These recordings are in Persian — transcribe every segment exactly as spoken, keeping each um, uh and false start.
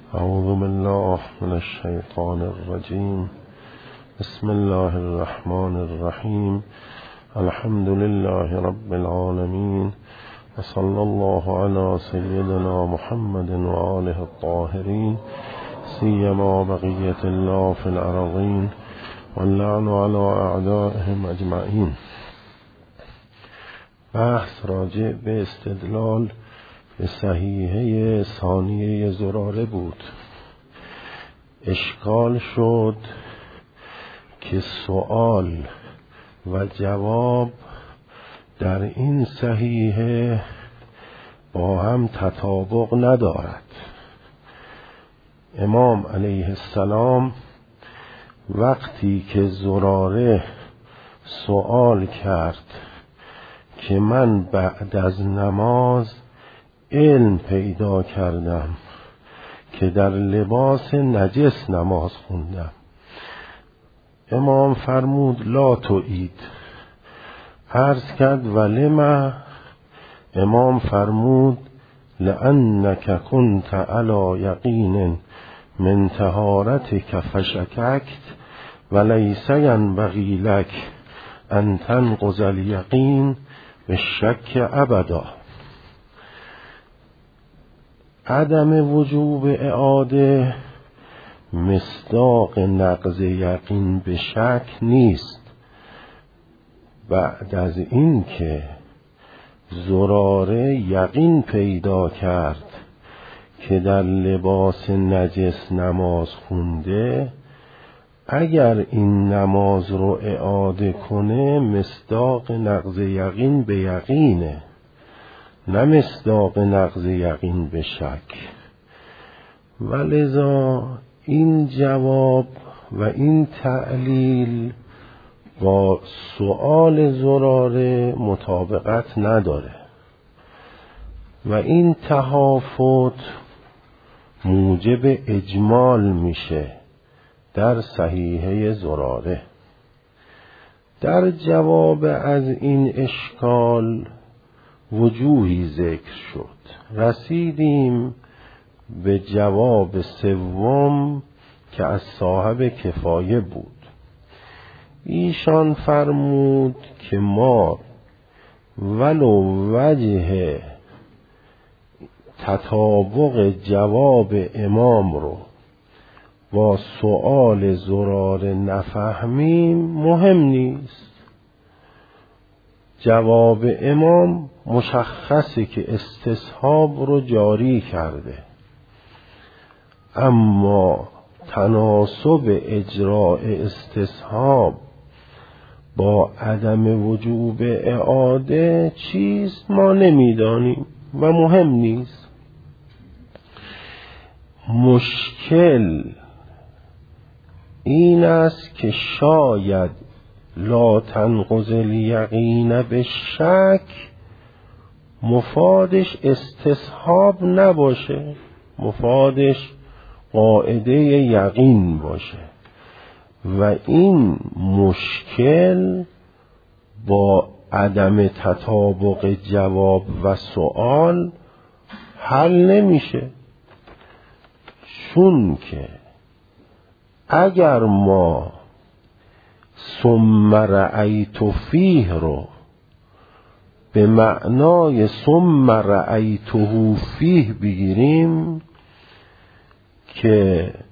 اعوذ بالله من الشیطان الرجیم. بسم الله الرحمن الرحیم. الحمد لله رب العالمین و صلی الله علی سیدنا محمد و آله الطاهرین سیما بقیة الله فی الارضین واللعن علی اعدائهم اجمعین. بحث راجع به استدلال به صحیحه ثانیه زراره بود. اشکال شد که سوال و جواب در این صحیحه با هم تطابق ندارد. امام علیه السلام وقتی که زراره سوال کرد که من بعد از نماز علم پیدا کردم که در لباس نجس نماز خوندم، امام فرمود لا تعید. عرض کرد ولما؟ امام فرمود لأنک کنت علی یقین من طهارتک فشککت ولیس ینبغی لک ان تنقض الیقین بالشک ابدا. عدم وجوب اعاده مصداق نقض یقین به شک نیست. بعد از این که زراره یقین پیدا کرد که در لباس نجس نماز خونده، اگر این نماز رو اعاده کنه مصداق نقض یقین به یقینه، نه مصداق نقض یقین به شک. ولذا این جواب و این تعلیل با سؤال زراره مطابقت نداره و این تهافت موجب اجمال میشه در صحیحه زراره. در جواب از این اشکال وجوهی ذکر شد. رسیدیم به جواب سوم که از صاحب کفایه بود. ایشان فرمود که ما ولو وجه تطابق جواب امام رو با سؤال زراره نفهمیم مهم نیست. جواب امام مشخصه که استصحاب رو جاری کرده، اما تناسب اجراء استصحاب با عدم وجوب اعاده چیست ما نمیدانیم و مهم نیست. مشکل این است که شاید لا تنقض الیقین به شک مفادش استصحاب نباشه، مفادش قاعده یقین باشه و این مشکل با عدم تطابق جواب و سؤال حل نمیشه. چون که اگر ما ثم رأیت فیه رو به معنای ثم رأیته فیه بگیریم که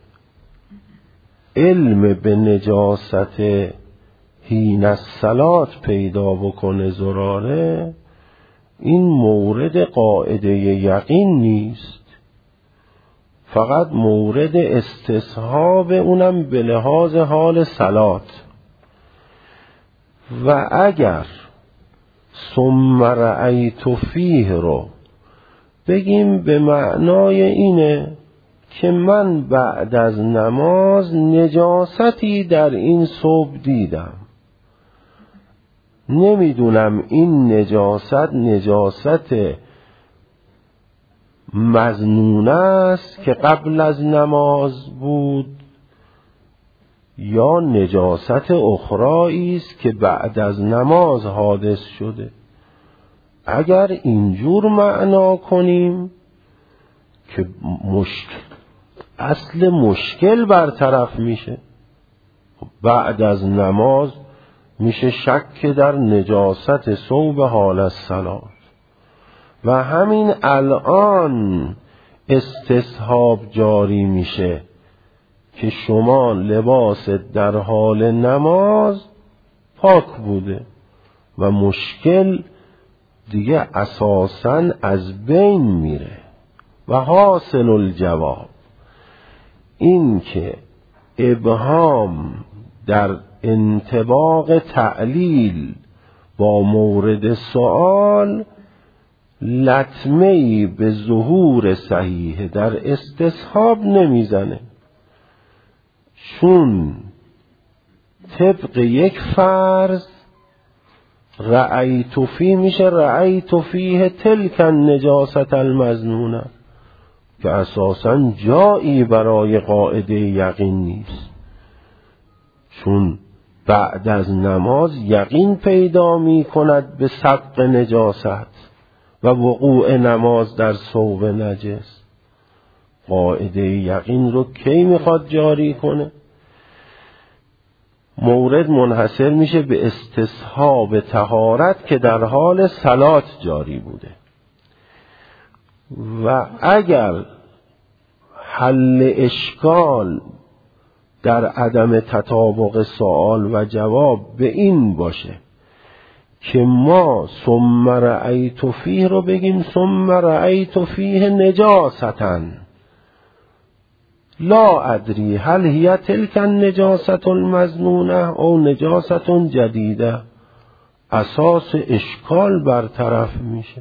علم به نجاست حین الصلاة پیدا بکنه زراره، این مورد قاعده یقین نیست، فقط مورد استصحاب، اونم به لحاظ حال صلات. و اگر ثم رأیت فیه رو بگیم به معنای اینه که من بعد از نماز نجاستی در این ثوب دیدم، نمیدونم این نجاست نجاست مظنون است که قبل از نماز بود یا نجاست اخرایی است که بعد از نماز حادث شده. اگر اینجور معنا کنیم که مشکل اصل مشکل برطرف میشه. بعد از نماز میشه شک در نجاست ثوب حال الصلاة و همین الان استصحاب جاری میشه که شما لباس در حال نماز پاک بوده و مشکل دیگه اساساً از بین میره. و حاصل الجواب این که ابهام در انطباق تعلیل با مورد سوال لطمه‌ای به ظهور صحیح در استصحاب نمیزنه، چون طبق یک فرض رأیت فیه میشه رأیت فیه تلک النجاست المظنونه که اساساً جایی برای قاعده یقین نیست، چون بعد از نماز یقین پیدا می کند به سبق نجاست و وقوع نماز در ثوب نجس. قاعده یقین رو کی میخواد جاری کنه؟ مورد منحصر میشه به استصحاب طهارت که در حال صلات جاری بوده و اگر حل اشکال در عدم تطابق سوال و جواب به این باشه که ما ثم رأیت فیه رو بگیم ثم رأیت فیه نجاستاً لا ادری هل هی تلک النجاست المظنونه او نجاست جدیده، اساس اشکال برطرف میشه.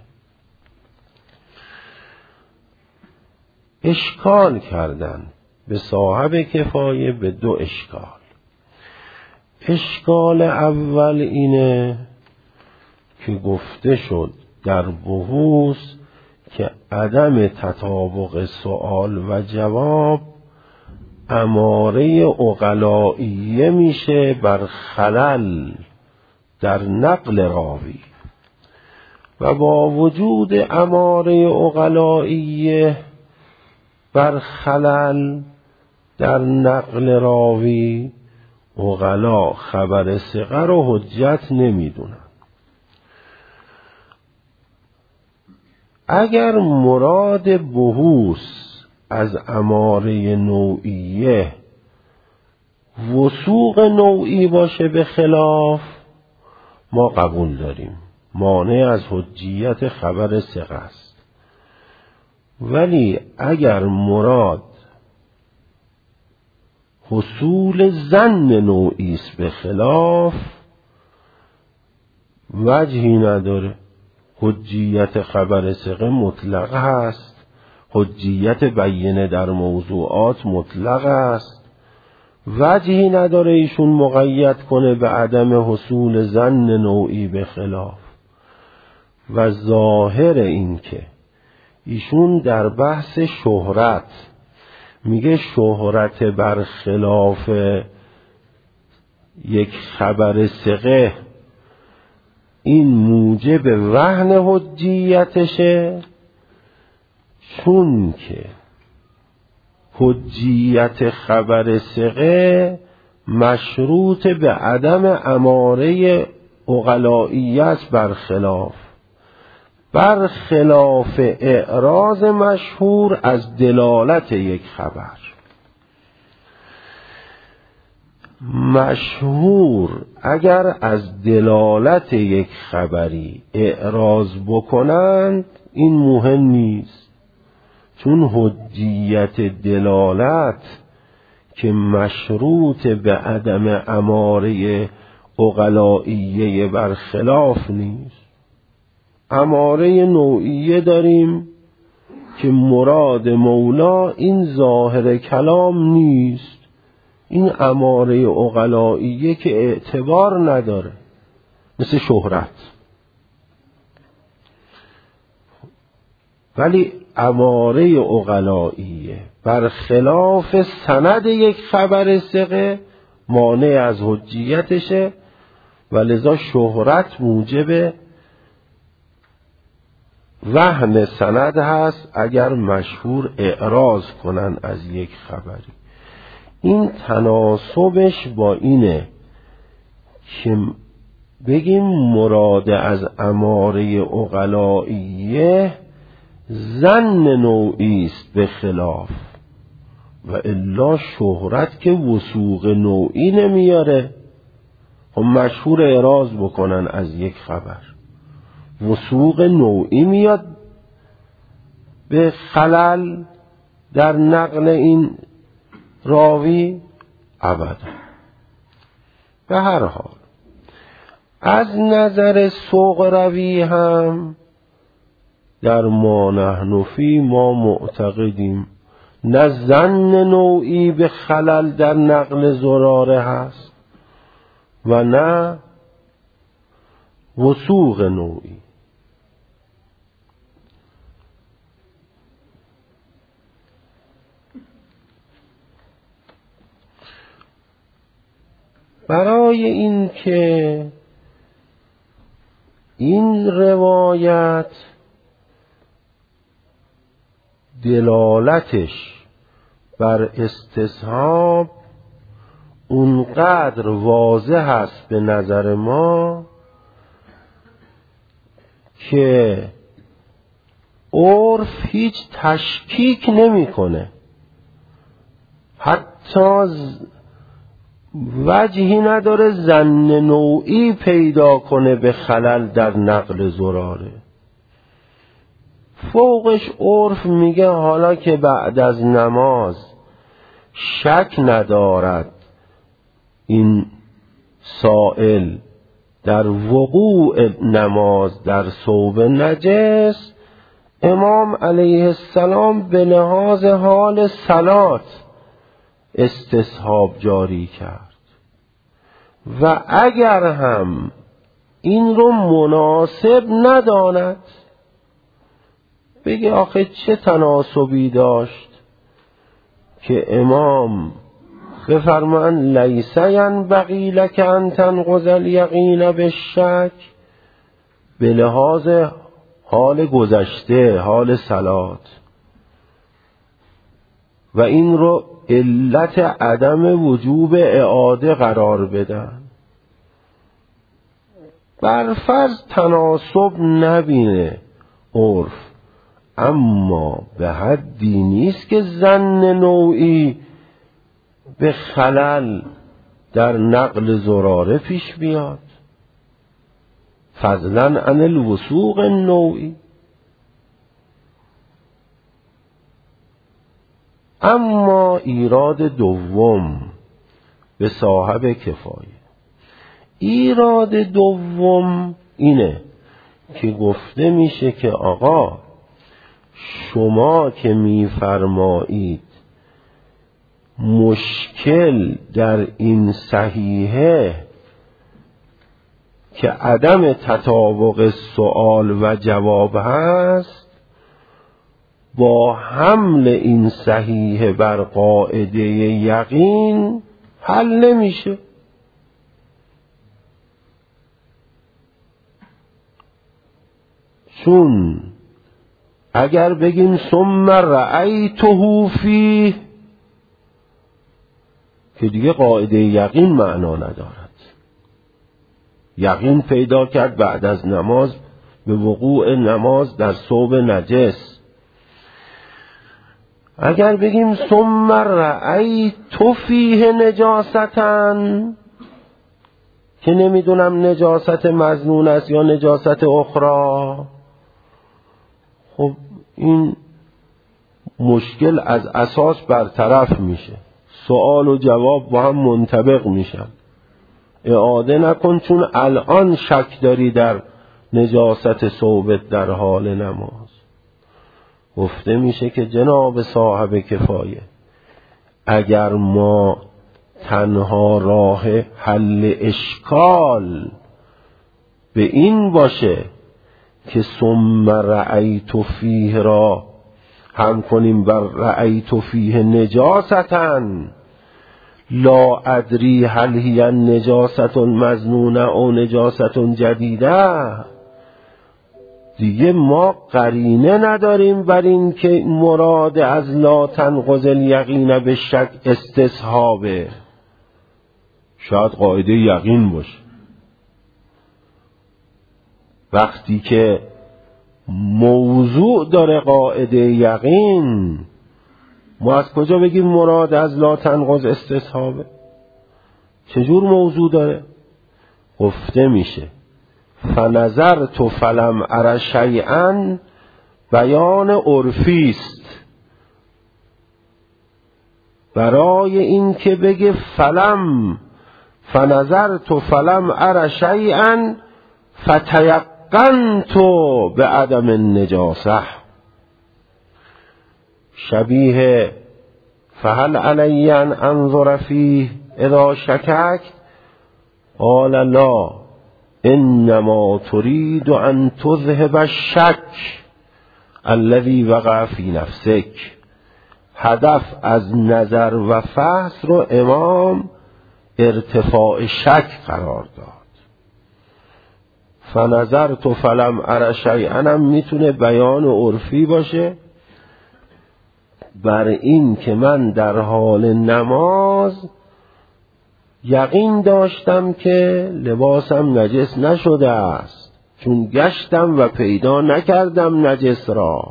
اشکال کردن به صاحب کفایه به دو اشکال. اشکال اول اینه که گفته شد در بحوث که عدم تطابق سوال و جواب اماره عقلائیه میشه بر خلل در نقل راوی و با وجود اماره عقلائیه بر خلل در نقل راوی عقلا خبر ثقه رو حجت نمیدونن. اگر مراد بحوث از اماره نوعیه وثوق نوعی باشه به خلاف ما قبول داریم، مانع از حجیت خبر ثقه است. ولی اگر مراد حصول ظن نوعی است به خلاف وجهی نداره. حجیت خبر ثقه مطلق هست، حجیت بیینه در موضوعات مطلق است، وجهی نداره ایشون مقید کنه به عدم حصول ظن نوعی به خلاف. و ظاهر این که ایشون در بحث شهرت میگه شهرت برخلاف یک خبر ثقه این موجب وهن حجیتشه، چون که حجیت خبر ثقه مشروط به عدم اماره عقلائیه است برخلاف برخلاف اعراض مشهور از دلالت یک خبر. مشهور اگر از دلالت یک خبری اعراض بکنند این مهم نیست، چون حجیت دلالت که مشروط به عدم اماره عقلائیه برخلاف نیست. اماره نوعیه داریم که مراد مولا این ظاهر کلام نیست، این اماره عقلائیه که اعتبار نداره، مثل شهرت. ولی اماره عقلائیه برخلاف سند یک خبر ثقه مانع از حجیتشه و لذا شهرت موجب وهن سند هست اگر مشهور اعراض کنن از یک خبری. این تناسبش با اینه که بگیم مراد از اماره عقلائیه ظن نوعی است به خلاف، و الا شهرت که وثوق نوعی نمیاره. خب مشهور اعراض بکنن از یک خبر، وثوق نوعی میاد به خلل در نقل این راوی؟ ابدا. به هر حال از نظر سغروی هم در ما نحن فی ما معتقدیم نه ظن نوعی به خلل در نقل زراره هست و نه وثوق نوعی. برای این که این روایت دلالتش بر استصحاب اونقدر واضح است به نظر ما که عرف هیچ تشکیک نمیکنه، حتی وجهی نداره ظن نوعی پیدا کنه به خلل در نقل زراره. فوقش عرف میگه حالا که بعد از نماز شک ندارد این سائل در وقوع نماز در ثوب نجس، امام علیه السلام به لحاظ حال صلات استصحاب جاری کرد. و اگر هم این رو مناسب نداند، بگه آخه چه تناسبی داشت که امام بفرمان لیس ینبغی لک ان تنقض الیقین بالشک، به لحاظ حال گذشته، حال صلات، و این رو علت عدم وجوب اعاده قرار بدن. برفرض تناسب نبینه عرف، اما به حدی نیست که ظن نوعی به خلل در نقل زراره پیش بیاد، فضلا عن الوثوق النوعی. اما ایراد دوم به صاحب کفایه، ایراد دوم اینه که گفته میشه که آقا شما که میفرمایید مشکل در این صحیحه که عدم تطابق سؤال و جواب هست، با حمل این صحیحه بر قاعده یقین حل نمیشه. چون اگر بگیم ثم رأیته فیه، که دیگه قاعده یقین معنا ندارد. یقین پیدا کرد بعد از نماز به وقوع نماز در ثوب نجس. اگر بگیم ثم رأیت فیه نجاستن، که نمیدونم نجاست مظنون است یا نجاست اخرى، خب این مشکل از اساس برطرف میشه، سوال و جواب با هم منطبق میشن. اعاده نکن چون الان شک داری در نجاست ثوبت در حال نماز. گفته میشه که جناب صاحب کفایه، اگر ما تنها راه حل اشکال به این باشه که ثم رأیت فیه را هم کنیم بر رأیت فیه نجاستن، لا ادری هل هی نجاست مظنونه او نجاست جدیده، دیگه ما قرینه نداریم بر این که مراد از لا تنقض الیقین به شک استصحابه. شاید قاعده یقین باشه. وقتی که موضوع داره قاعده یقین، ما از کجا بگیم مراد از لا تنقض استصحابه؟ چجور موضوع داره؟ گفته میشه فنظرت فلم ار شیئا بیان عرفی است. برای این که بگه فلم فنظرت فلم ار شیئا فتیقنت به عدم النجاسه، شبیه فهل علی ان انظر فیه اذا شکک قال لا انما تريد ان تذهب الشک الذي وقع فی نفسک. هدف از نظر و فحص رو امام ارتفاع شک قرار داد. فنظرت فلم ار شیئا هم میتونه بیان عرفی باشه بر این که من در حال نماز یقین داشتم که لباسم نجس نشده است، چون گشتم و پیدا نکردم نجس را.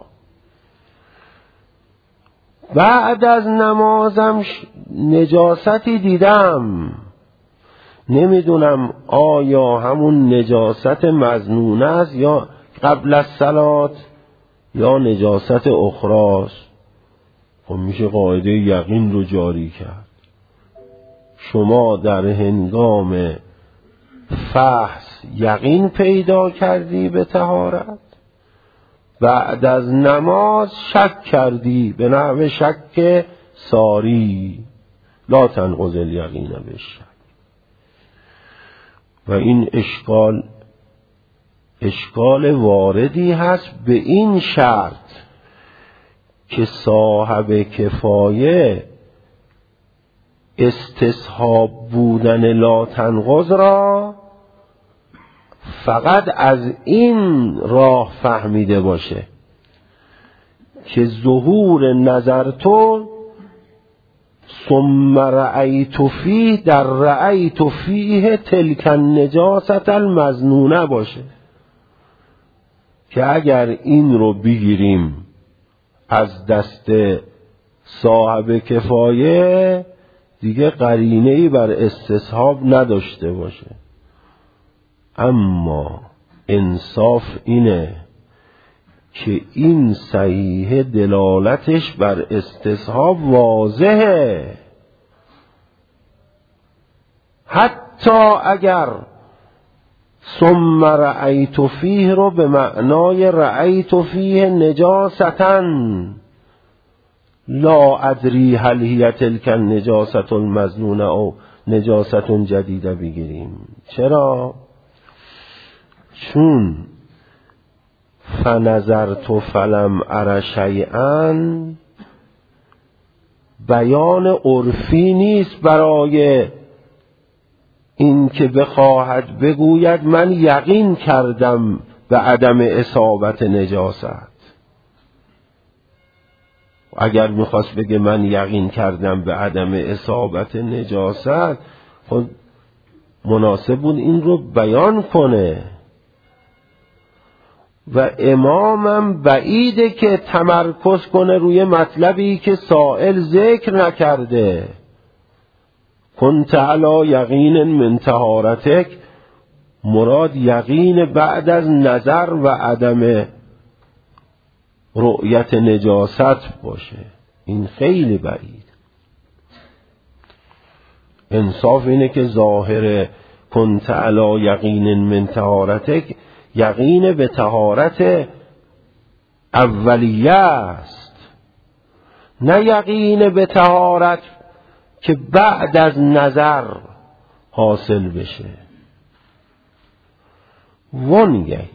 بعد از نمازم نجاستی دیدم، نمیدونم آیا همون نجاست مظنونه است یا قبل از صلات یا نجاست اخراست. خب میشه قاعده یقین رو جاری کرد. شما در هنگام فحص یقین پیدا کردی به طهارت، بعد از نماز شک کردی به نحو شک ساری، لا تنقض الیقین بالشک. و این اشکال اشکال واردی هست به این شرط که صاحب کفایه استصحاب بودن لا تنقض را فقط از این راه فهمیده باشه که ظهور نظر تو ثم رأیت فیه در رأیت فیه تلک النجاست المظنونه باشه، که اگر این رو بگیریم از دست صاحب کفایه دیگه قرینه‌ای بر استصحاب نداشته باشه. اما انصاف اینه که این صحیح دلالتش بر استصحاب واضحه، حتی اگر ثم رأیت فیه رو به معنای رأیت فیه نجاستن لا ادری هل هی تلک النجاست المظنونه او نجاست جدیده بگیریم. چرا؟ چون فنظرت فلم ار شیئا بیان عرفی نیست برای این که بخواهد بگوید من یقین کردم به عدم اصابت نجاست. اگر میخواست بگه من یقین کردم به عدم اصابت نجاست، خب مناسب بود این رو بیان کنه. و امامم بعیده که تمرکز کنه روی مطلبی که سائل ذکر نکرده. کنت علی یقین من طهارتک، مراد یقین بعد از نظر و عدم رؤیت نجاست باشه. این خیلی بعید. انصاف اینه که ظاهر کنت علی یقین من طهارتک یقین به طهارت اولیه است، نه یقین به طهارت که بعد از نظر حاصل بشه. وانگهی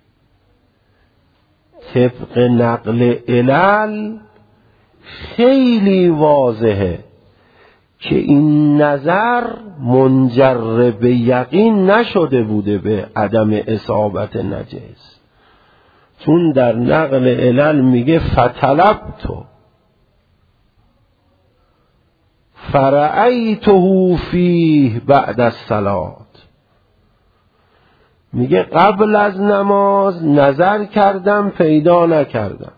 طبق نقل علل خیلی واضحه که این نظر منجر به یقین نشده بوده به عدم اصابت نجس، چون در نقل علل میگه فطلبتو فرأیته فیه بعد الصلاة، میگه قبل از نماز نظر کردم پیدا نکردم،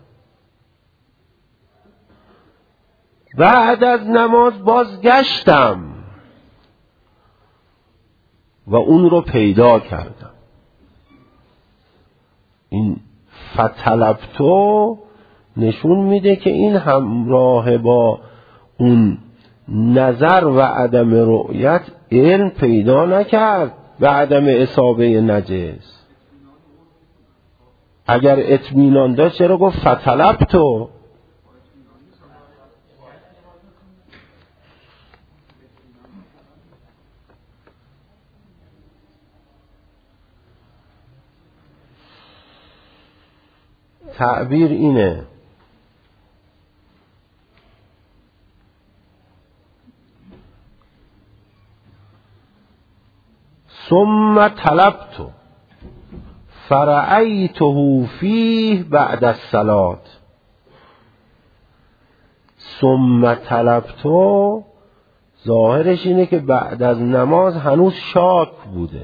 بعد از نماز بازگشتم و اون رو پیدا کردم. این فطلبتو نشون میده که این همراه با اون نظر و عدم رؤیت علم پیدا نکرد و عدم اصابه نجس. اگر اطمینان داشت چرا گفت فطلبتو؟ تعبیر اینه ثم طلبت فرأیته فیه بعد الصلاة. ثم طلبت ظاهرش اینه که بعد از نماز هنوز شاک بوده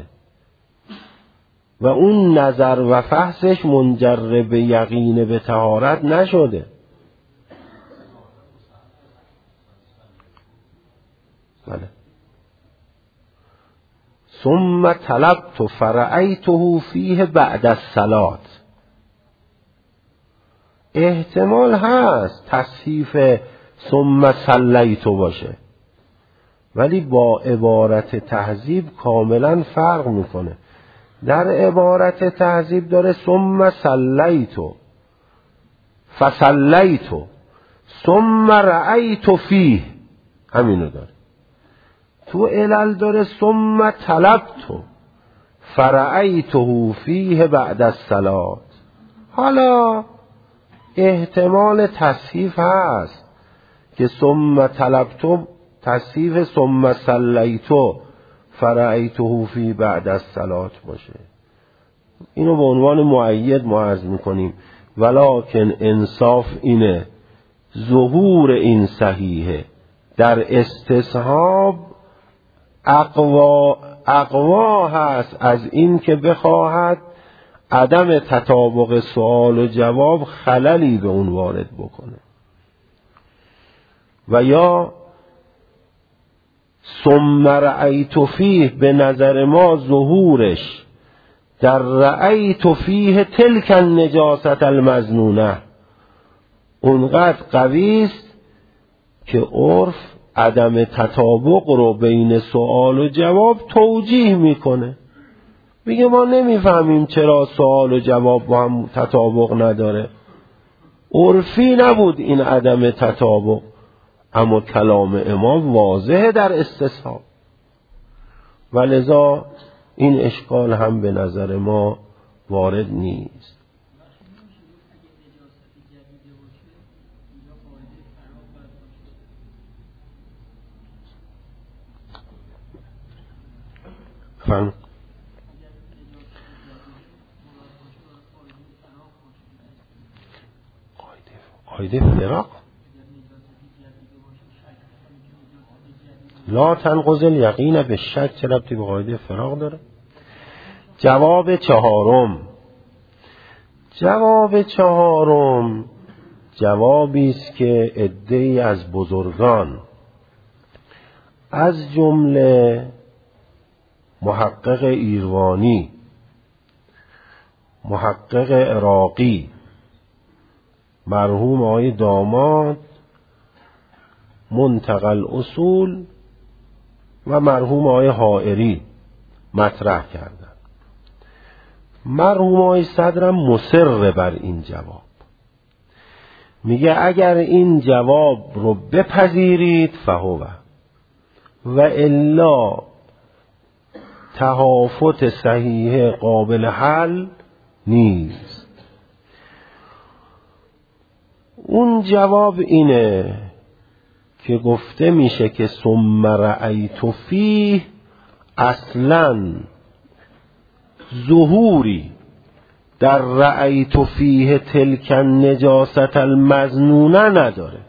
و اون نظر و فحصش منجر به یقین به طهارت نشده. بله. ثم طلبت فرأیته فیه بعد الصلاة. احتمال هست تصحیف ثم صلیت باشه، ولی با عبارت تهذیب کاملا فرق میکنه. در عبارت تهذیب داره ثم صلیت فصلیت ثم رأیت فیه، همینو داره. تو علل داره ثم طلبت فرأیته فیه بعد الصلاة. حالا احتمال تصحیف هست که ثم طلبت تصحیف ثم صلیت فرأیته فیه بعد الصلاة باشه. اینو به عنوان مؤید ما عرض میکنیم، ولکن انصاف اینه ظهور این صحیحه در استصحاب اقوا اقوا هست از این که بخواهد عدم تطابق سوال و جواب خللی به اون وارد بکنه، و یا ثم رأیت فیه به نظر ما ظهورش در رأیت فیه تلک النجاست المظنونه اونقدر قوی است که عرف عدم تطابق رو بین سوال و جواب توجیه میکنه. میگه ما نمیفهمیم چرا سوال و جواب با هم تطابق نداره. عرفی نبود این عدم تطابق، اما کلام امام واضحه در استصحاب، و لذا این اشکال هم به نظر ما وارد نیست. فهم قاعده فراق لا تنقض الیقین به شک، چه ربطی به قاعده فراق داره؟ جواب چهارم جواب چهارم جوابی است که عده‌ای از بزرگان از جمله محقق ایروانی، محقق عراقی، مرحوم آقای داماد منتقل اصول و مرحوم آقای حائری مطرح کردن. مرحوم آقای صدرم مصر بر این جواب، میگه اگر این جواب رو بپذیرید فهو و الا تهافت صحیح قابل حل نیست. اون جواب اینه که گفته میشه که ثم رأیت فیه اصلاً ظهوری در رأیت فیه تلک النجاست المظنونه نداره،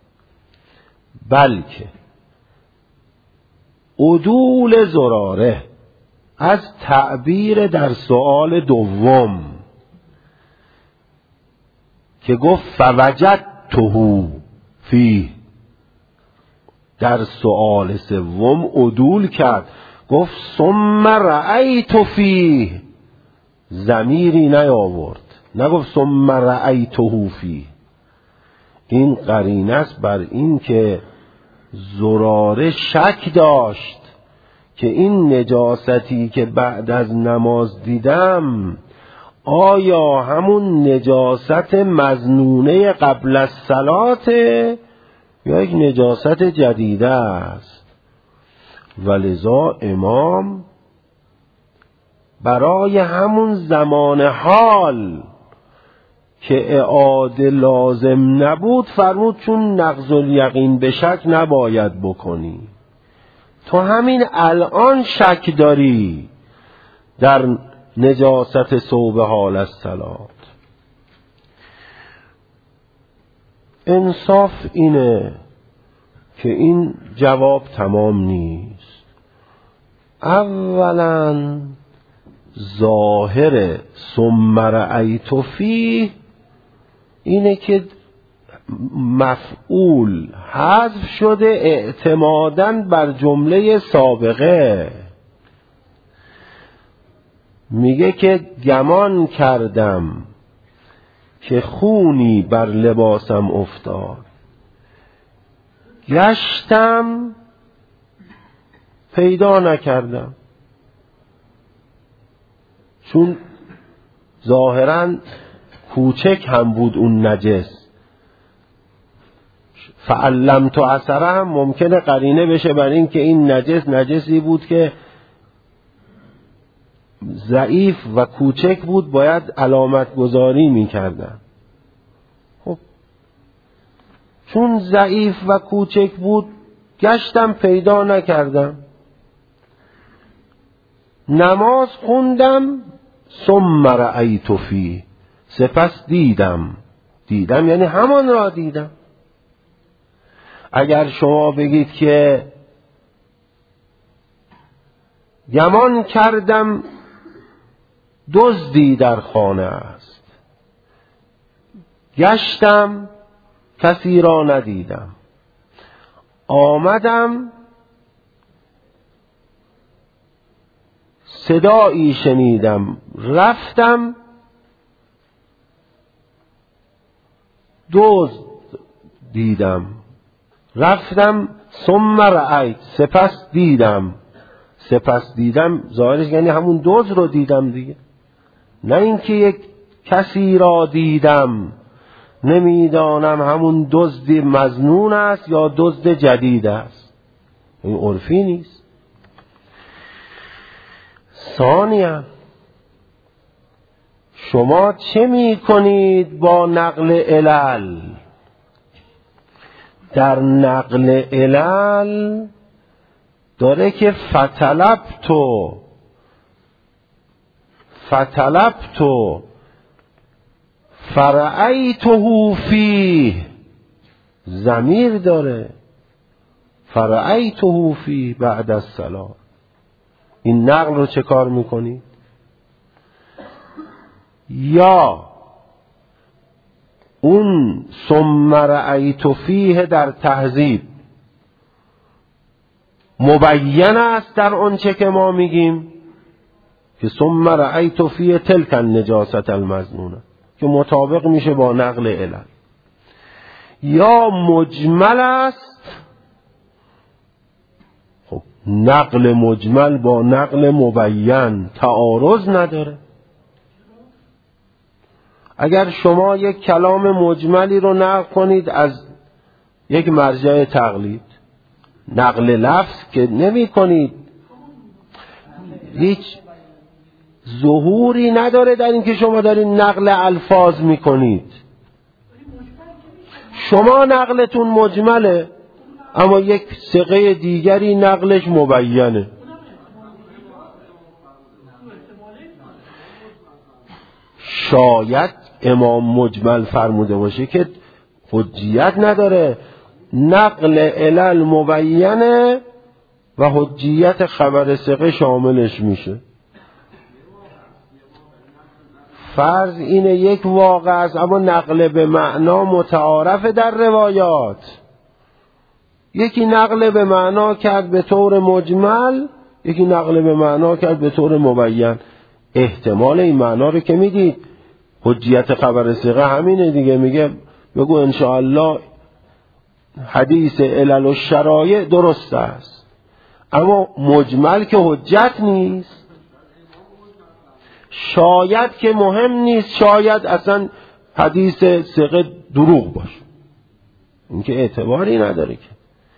بلکه عدول زراره از تعبیر در سؤال دوم که گفت فوجدته فیه، در سؤال سوم عدول کرد گفت ثم رأیت فیه، ضمیری نیاورد، نگفت ثم رأیته فیه. این قرینه است بر این که زراره شک داشت که این نجاستی که بعد از نماز دیدم آیا همون نجاست مظنونه قبل از صلات یا یک نجاست جدیده است. ولذا امام برای همون زمان حال که اعاده لازم نبود فرمود چون نقض الیقین به شک نباید بکنی، تو همین الان شک داری در نجاست ثوب حال الصلات. انصاف اینه که این جواب تمام نیست. اولا ظاهر ثم رأیت فیه اینه که مفعول حذف شده اعتمادا بر جمله سابقه. میگه که گمان کردم که خونی بر لباسم افتاد، گشتم پیدا نکردم، چون ظاهراً کوچک هم بود اون نجس. فعلمت اثره هم ممکنه قرینه بشه بر این که این نجس نجسی بود که ضعیف و کوچک بود، باید علامت گذاری می کردن. خب چون ضعیف و کوچک بود گشتم پیدا نکردم، نماز خوندم ثم رأیت فیه، سپس دیدم. دیدم یعنی همان را دیدم. اگر شما بگید که گمان کردم دزدی در خانه است، گشتم کسی را ندیدم، آمدم صدایی شنیدم، رفتم دزد دیدم، رفتم ثم رأیت، سپس دیدم. سپس دیدم ظاهرش یعنی همون دزد رو دیدم دیگه، نه اینکه یک کسی را دیدم نمیدانم همون دزد مظنون است یا دزد جدید است. این عرفی نیست. ثانیاً شما چه می کنید با نقل علل؟ در نقل علل داره که فتلبتو فتلبتو فرأیته فیه، ضمیر داره، فرأیته فیه بعد از صلاة. این نقل رو چه کار میکنی؟ یا اون ثم رأیت فیه در تهذیب مبین است در اون چه که ما میگیم که ثم رأیت فیه تلک النجاست المظنونه که مطابق میشه با نقل علل، یا مجمل است. خب نقل مجمل با نقل مبین تعارض نداره. اگر شما یک کلام مجملی رو نقل کنید از یک مرجع تقلید، نقل لفظ که نمی کنید، هیچ ظهوری نداره در این که شما دارید نقل الفاظ می کنید. شما نقلتون مجمله اما یک ثقه دیگری نقلش مبینه. شاید امام مجمل فرموده باشه که حجیت نداره، نقل علل مبینه و حجیت خبر ثقه شاملش میشه. فرض اینه یک واقع است اما نقل به معنا متعارف در روایات، یکی نقل به معنا کرد به طور مجمل، یکی نقل به معنا کرد به طور مبین. احتمال این معنا رو که میدید، حجیت خبر ثقه همینه دیگه، میگه بگو انشاءالله حدیث علل و شرایع درست است، اما مجمل که حجت نیست. شاید که مهم نیست، شاید اصلا حدیث ثقه دروغ باشه، این که اعتباری نداره که.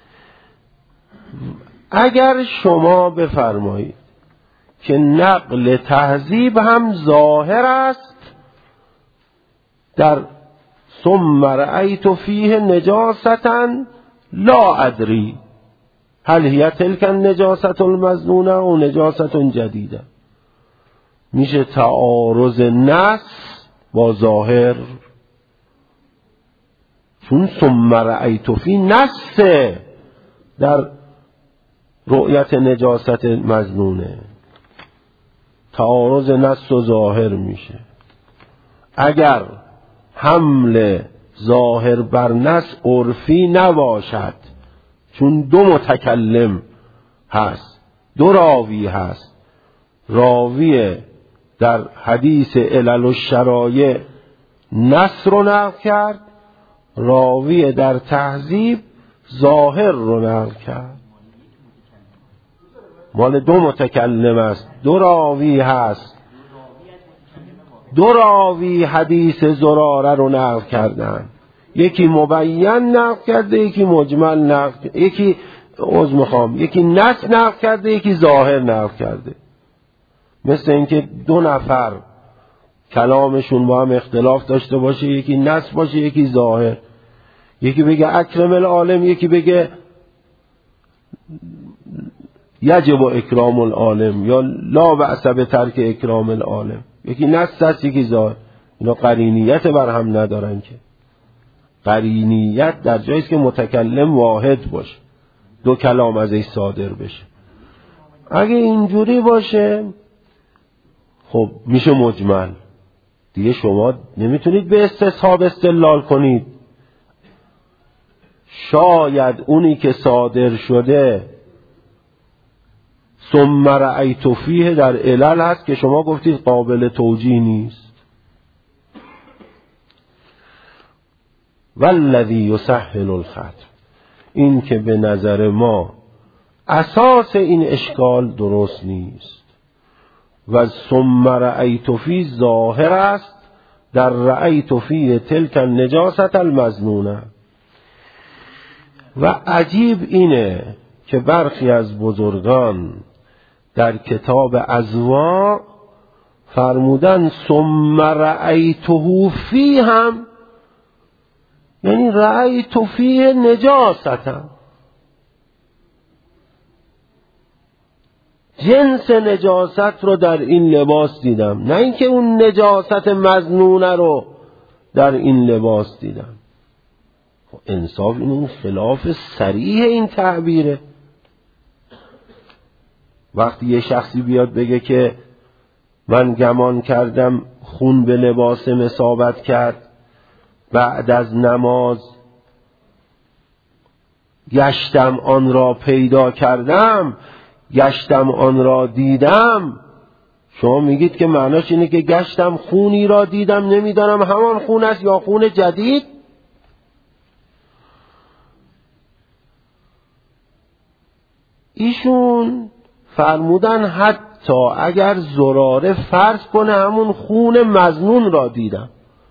اگر شما بفرمایید که نقل تهذیب هم ظاهر است در ثم رأیت فیه نجاسة لا ادری هل هی تلک النجاسة المظنونة و نجاسة جدیده، میشه تعارض نص با ظاهر، چون ثم رأیت فیه نص در رؤیت نجاست مظنونه، تعارض نص و ظاهر میشه. اگر حمل ظاهر بر نص عرفی نباشد، چون دو متکلم هست، دو راوی هست، راوی در حدیث علل و شرایع نص رو نقل کرد، راوی در تهذیب ظاهر رو نقل کرد، مال دو متکلم است، دو راوی هست، دو راوی حدیث زراره رو نقل کردن، یکی مبین نقل کرده، یکی مجمل نقل، یکی عذر میخوام یکی نص نقل کرده، یکی ظاهر نقل کرده. مثل اینکه دو نفر کلامشون با هم اختلاف داشته باشه، یکی نص باشه یکی ظاهر، یکی بگه اکرم العالم، یکی بگه یجب اکرام العالم یا لا بأس بترک اکرام العالم، یکی نص است یکی ظاهر. اینا قرینیت بر هم ندارن که. قرینیت در جایی است که متکلم واحد باشه، دو کلام ازش صادر بشه. اگه اینجوری باشه خب میشه مجمل دیگه، شما نمیتونید به استصحاب استدلال کنید. شاید اونی که صادر شده ثم رأیت فیه در علل هست که شما گفتید قابل توجیه نیست. والذی یسهل الخطب، این که به نظر ما اساس این اشکال درست نیست و ثم رأیت فیه ظاهر است در رأیت فیه تلک النجاسة المظنونة. و عجیب اینه که برخی از بزرگان در کتاب ازواء فرمودن ثم رأیته فیه هم یعنی رأیت فیه نجاسة، جنس نجاست رو در این لباس دیدم، نه اینکه اون نجاست مظنونه رو در این لباس دیدم. انصاف این خلاف صریح این تعبیره. وقتی یه شخصی بیاد بگه که من گمان کردم خون به لباسم اصابت کرد، بعد از نماز گشتم آن را پیدا کردم، گشتم آن را دیدم، شما میگید که معناش اینه که گشتم خونی را دیدم، نمیدانم همان خون است یا خون جدید. ایشون فرمودن حتی اگر زراره فرض کنه همون خون مظنون را دیدم،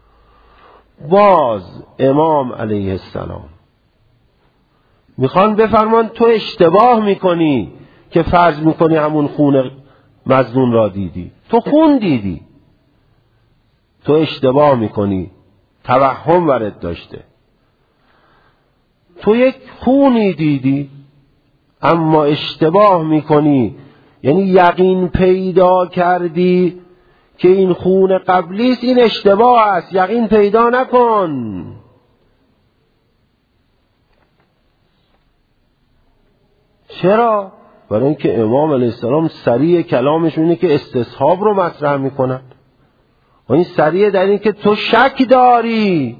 باز امام علیه السلام میخوان بفرمان تو اشتباه میکنی که فرض میکنی همون خون مظنون را دیدی، تو خون دیدی، تو اشتباه میکنی، توهم وارد داشته، تو یک خونی دیدی اما اشتباه میکنی، یعنی یقین پیدا کردی که این خون قبلی است، این اشتباه است، یقین پیدا نکن. چرا؟ برای اینکه امام علیه السلام سریع کلامشون اینه که استصحاب رو مطرح میکنن و این سریع در این که تو شک داری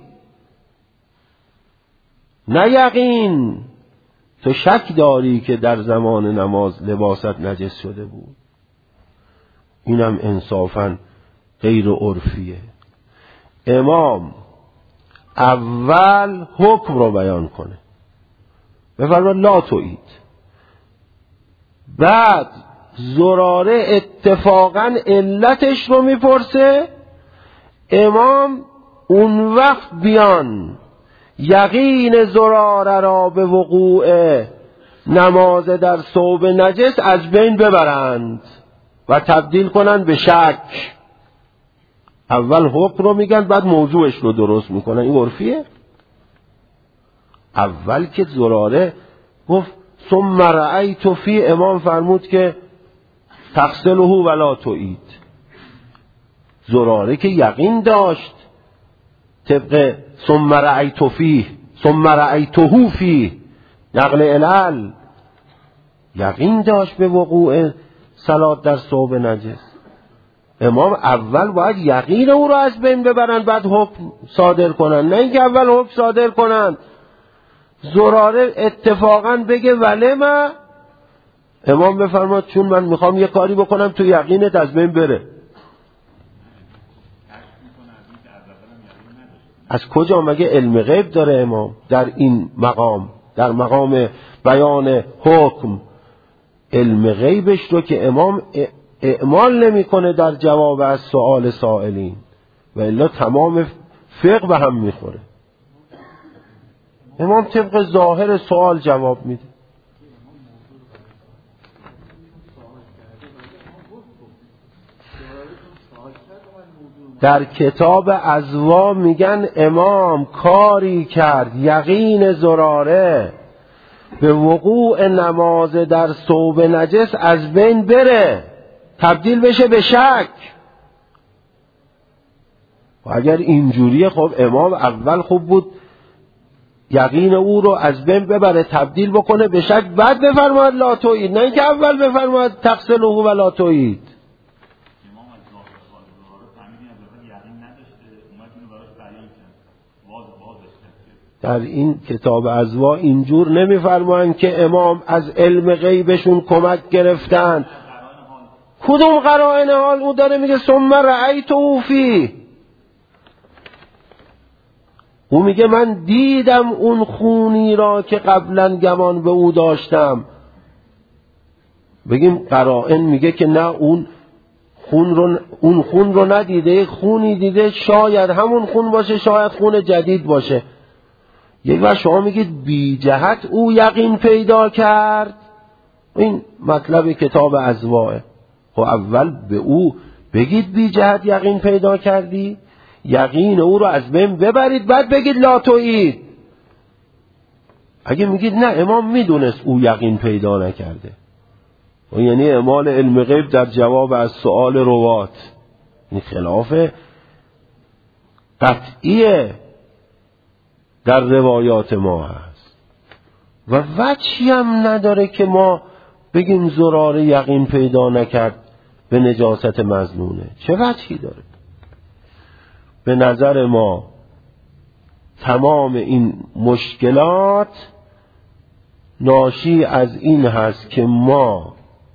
نه یقین. تو شک داری که در زمان نماز لباست نجس شده بود. اینم انصافاً غیر عرفیه. امام اول حکم رو بیان کنه، بفرماد لا تویید، بعد زراره اتفاقاً علتش رو میپرسه، امام اون وقت بیان یقین زراره را به وقوع نماز در ثوب نجس از بین ببرند و تبدیل کنند به شک. اول حکم رو میگن بعد موضوعش رو درست میکنن. این عرفیه؟ اول که زراره گفت ثم رأیت فی، امام فرمود که تغسله ولا تعید. زراره که یقین داشت طبق ثم رأیت فیه ثم رأیته فیه نقل علل، یقین داشت به وقوع صلات در ثوب نجس. امام اول باید یقین او رو از بین ببرن بعد حکم صادر کنن، نه اینکه اول حکم صادر کنن. زراره اتفاقا بگه ولما، امام بفرماد چون من میخوام یه کاری بکنم تو یقینت از بین بره. از کجا مگه علم غیب داره امام در این مقام؟ در مقام بیان حکم علم غیبش رو که امام اعمال نمیکنه در جواب از سؤال سائلین، و الا تمام فقه به هم میخوره. امام طبق ظاهر سوال جواب میده. در کتاب ازوا میگن امام کاری کرد یقین زراره به وقوع نماز در ثوب نجس از بین بره، تبدیل بشه به شک. و اگر اینجوریه خب امام اول خوب بود یقین او رو از بین ببره تبدیل بکنه به شک، بعد بفرماید لا تویید، نه اینکه اول بفرماید تغسله و لا تویید. در این کتاب ازوا اینجور نمیفرمایند که امام از علم غیبشون کمک گرفتن. کدوم قرائن حال؟ او داره میگه ثم رأیته فیه، او میگه من دیدم اون خونی را که قبلا گمان به او داشتم. بگیم قرائن میگه که نه، اون خون رو اون خون رو ندیده، خونی دیده، شاید همون خون باشه شاید خون جدید باشه. یک وقت شما میگید بی جهت او یقین پیدا کرد، این مطلب کتاب ازواه. خب اول به او بگید بی جهت یقین پیدا کردی، یقین او رو از بین ببرید، بعد بگید لا تویید. اگه میگید نه امام میدونست او یقین پیدا نکرده، و یعنی اعمال علم غیب در جواب از سؤال روات، این خلاف قطعیه در روایات ما هست و وجهی هم نداره که ما بگیم زراره یقین پیدا نکرد به نجاست مظنونه. چه وجهی داره؟ به نظر ما تمام این مشکلات ناشی از این هست که ما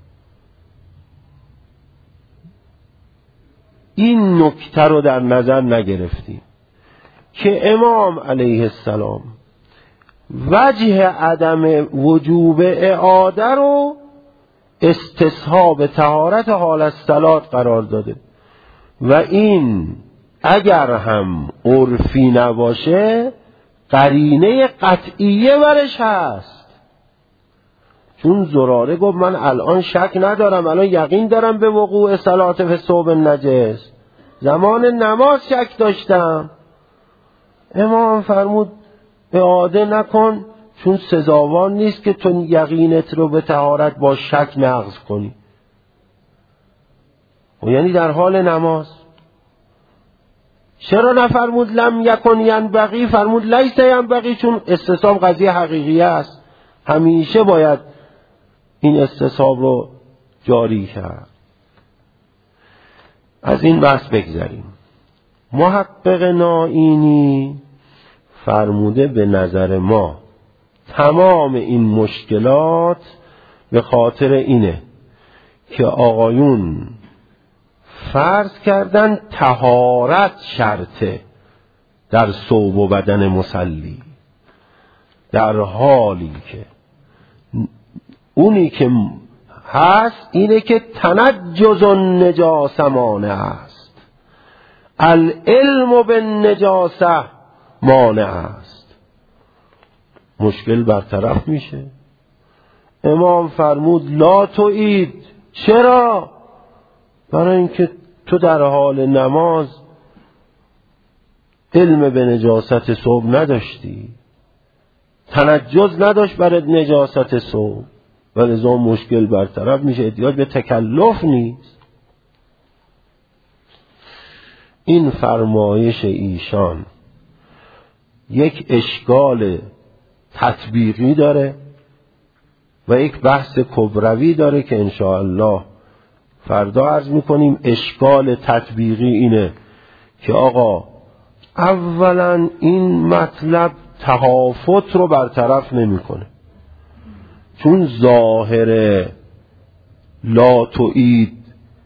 این نکته رو در نظر نگرفتیم که امام علیه السلام وجه عدم وجوب اعاده رو استصحاب طهارت حال الصلات قرار داده و این اگر هم عرفی نباشه قرینه قطعیه برش هست. چون زراره گفت من الان شک ندارم، الان یقین دارم به وقوع صلات فی ثوب نجس، زمان نماز شک داشتم. امام فرمود اعاده نکن، چون سزاوار نیست که تو یقینت رو به طهارت با شک نقض کنی. و یعنی در حال نماز. چرا نفرمود لم یکن ینبغی، فرمود لیس ینبغی؟ چون استصحاب قضیه حقیقیه است، همیشه باید این استصحاب رو جاری کرد. از این بحث بگذریم. محقق نائینی فرموده به نظر ما تمام این مشکلات به خاطر اینه که آقایون فرض کردن طهارت شرطه در ثوب و بدن مصلی، در حالی که اونی که هست اینه که تنجز النجاسه مانع است، العلم بالنجاسه مانع است. مشکل برطرف میشه. امام فرمود لا تعید. چرا؟ برای اینکه تو در حال نماز علم به نجاست ثوب نداشتی، تنجز نداشت برای نجاست ثوب، ولذا مشکل برطرف میشه. احتیاج به تکلف نیست. این فرمایش ایشان یک اشکال تطبیقی داره و یک بحث کبروی داره که انشاءالله فردا عرض میکنیم. اشکال تطبیقی اینه که آقا اولا این مطلب تهافت رو برطرف نمیکنه، چون ظاهر لا تعید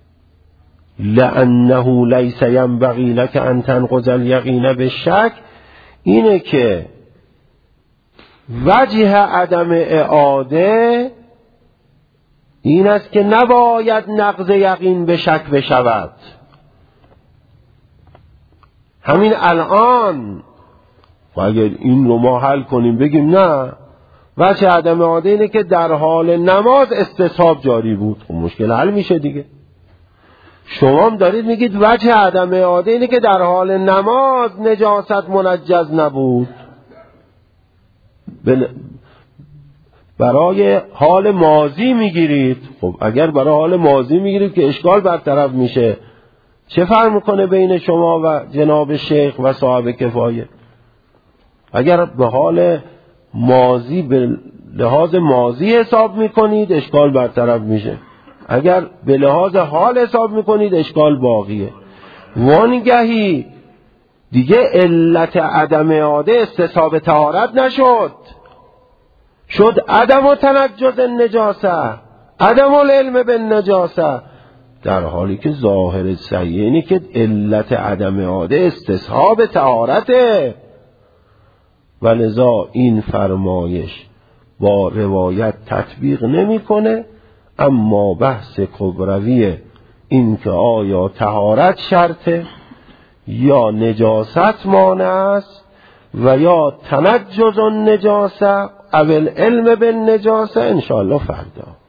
لانه لیس ینبغی لک ان تنقض الیقین بالشک اینه که وجه عدم اعاده این است که نباید نقض یقین به شک بشود. همین الان و اگر این رو ما حل کنیم بگیم نه وجه عدم اعاده اینه که در حال نماز استصحاب جاری بود، خب مشکل حل میشه دیگه. شما هم دارید میگید وجه عدم اعاده اینه که در حال نماز نجاست منجز نبود، بل... برای حال ماضی میگیرید. خب اگر برای حال ماضی میگیرید که اشکال برطرف میشه، چه فرق میکنه بین شما و جناب شیخ و صاحب کفایه؟ اگر به حال ماضی به لحاظ ماضی حساب میکنید اشکال برطرف میشه، اگر به لحاظ حال حساب میکنید اشکال باقیه. وانگهی دیگه علت عدم اعاده استصحاب طهارت نشد، شد عدم و تنجز النجاسه، عدم العلم بالنجاسه، در حالی که ظاهر صحیح اینه که علت عدم اعاده استصحاب طهارته. ولذا این فرمایش با روایت تطبیق نمیکنه، اما بحث کبروی این که آیا طهارت شرطه یا نجاست مانع است و یا تنجز النجاسه او العلم بالنجاسه انشاءالله فردا.